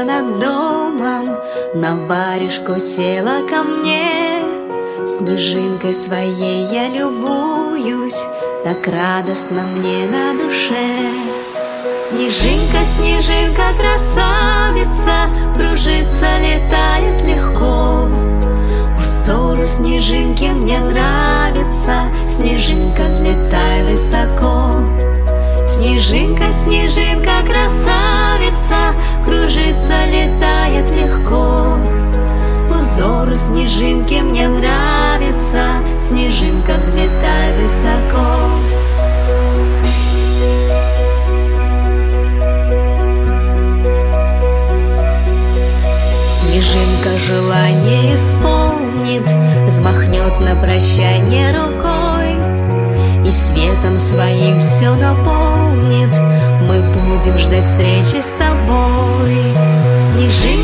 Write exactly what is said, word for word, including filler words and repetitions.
где-то над домом на варежку села ко мне. Снежинкой своей я любуюсь, так радостно мне на душе. Снежинка, снежинка, красавица, кружится, летает легко. Узору снежинки мне нравится, снежинка, взлетай высоко. Снежинка, снежинка, красавица, кружится, летает легко. Узору снежинки мне нравится, снежинка, взлетай высоко. Снежинка желание исполнит, взмахнет на прощание рукой и светом своим все наполнит. Мы будем ждать встречи с тобой. Снежинка,